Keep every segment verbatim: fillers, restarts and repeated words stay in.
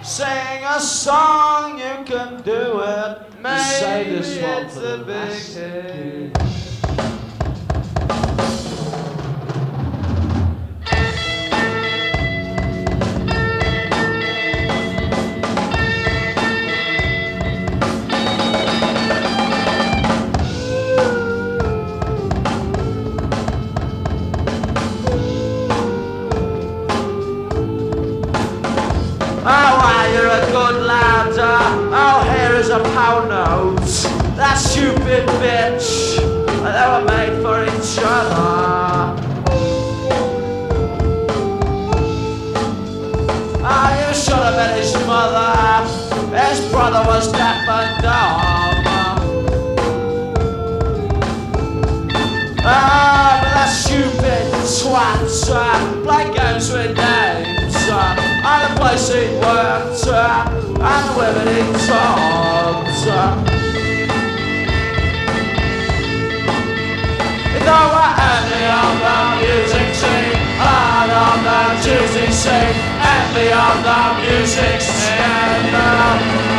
Sing a song, you can do it. Maybe Save this one it's for a the big last hit. Oh, why, you're a good lad. Uh, oh, here is a pound note. That stupid bitch. They were made for each other. Oh, you should have met his mother. His brother was deaf and dumb. Ah, but that stupid twat uh, play games with names. Uh, and the place he worked, uh, and the women he talked. Uh. If there were any of the music scene, and of the juicy scene, envy of the music scene. Uh.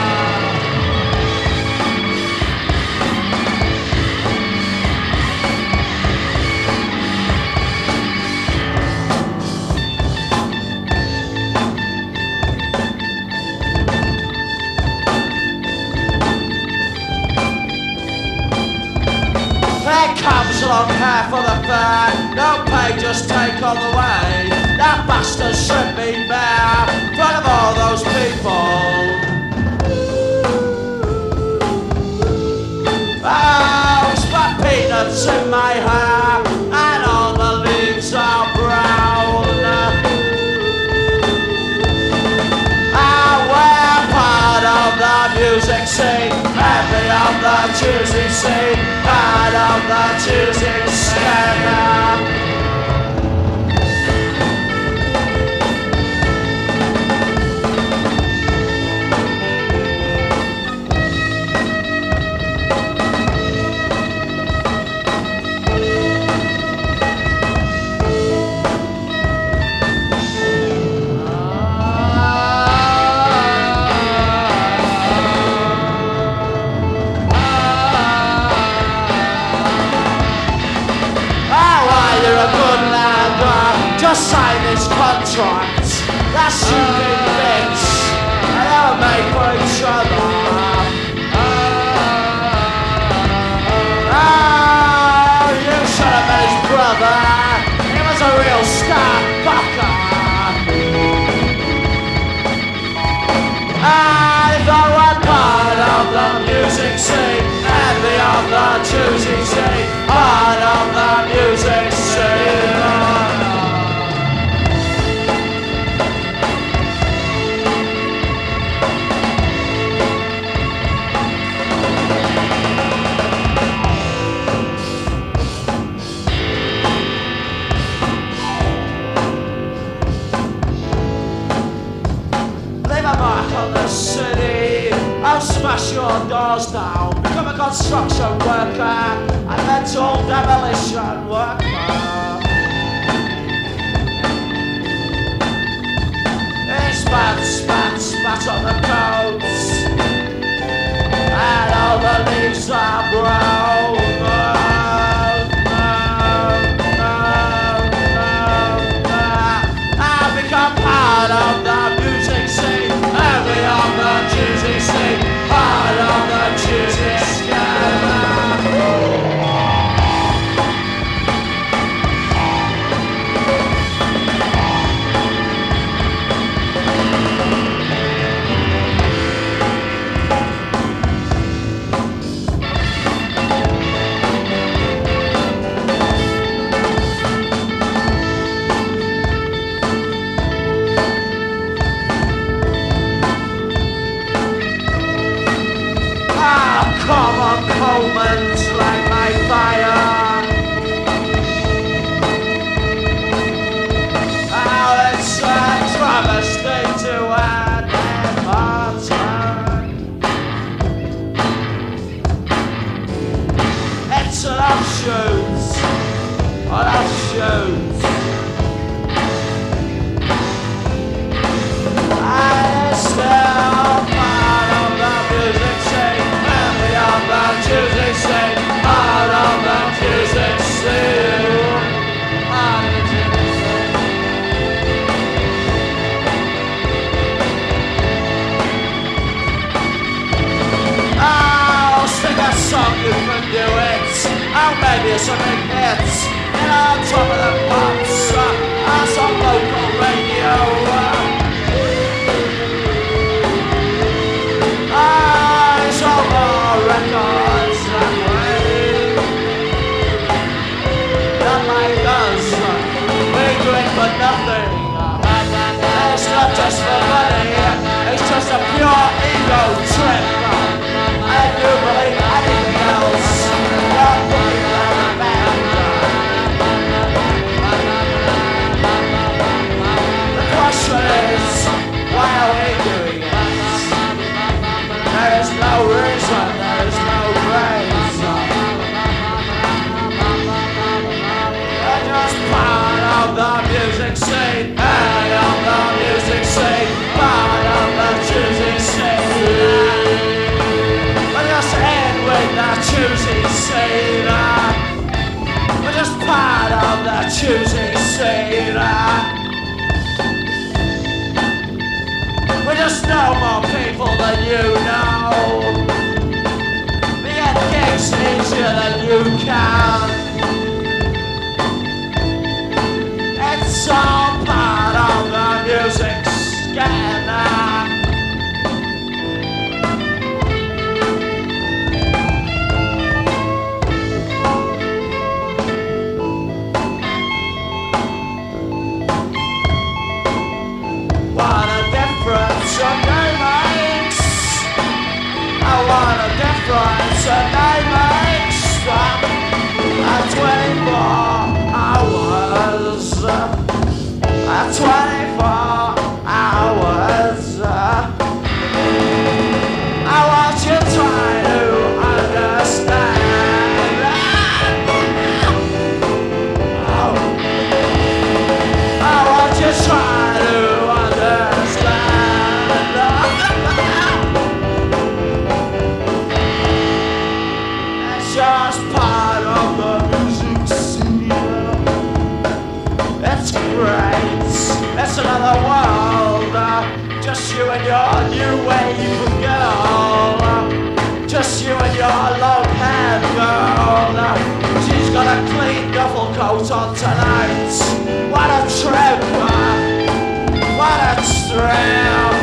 There comes along here for the fair. No pay, just take on the way. That bastard should be there in front of all those people. Oh, spot peanuts in my hair, and all the leaves are brown. Ah, we're part of the music scene, every of the choosing scene, part of the choosing scene. Just sign this contract. That stupid bitch. They are made for each other. Oh, you should have met his brother. He was a real star fucker. And if I were part of the music scene, envy of the choosing scene, part of the music scene. City, I'll smash your doors down, become a construction worker, a mental demolition worker. It's spat, spat, spat on the coats, and all the leaves are brown. I've become part of the music scene. Every of the choosing scene, part of the choosing scene. Common moments like my fire. Oh, it's a travesty to end never turn. It's an offshoot, an offshoot. And it's you can do it. Oh, maybe it's a big hit. And on top of the pops, uh, on some local radio. Uh, ah, it's all our records that way. Not like us. We're doing for nothing. It's not just for money. It's just a pure ego trip. I do believe anything else. Don't believe that a band. The question is, why are we doing it? There is no reason, there is no reason. We're just part of the music scene. Part of the music scene. Part of the choosing scene. We're just in with the choosing scene. We're just part of the choosing scene. We just know more people than you know. We get gigs easier than you can. It's all part of the music scanner. What a difference a day makes. What a difference a day makes. At twenty-four hours. At twenty-four hours. I want you to try to understand. Oh. I want you to try to understand. It's just part of the music scene. It's great. It's another world. Just you and your new wave girl. Just you and your long-haired girl. She's got a clean duffel coat on tonight. What a trip. What a trip.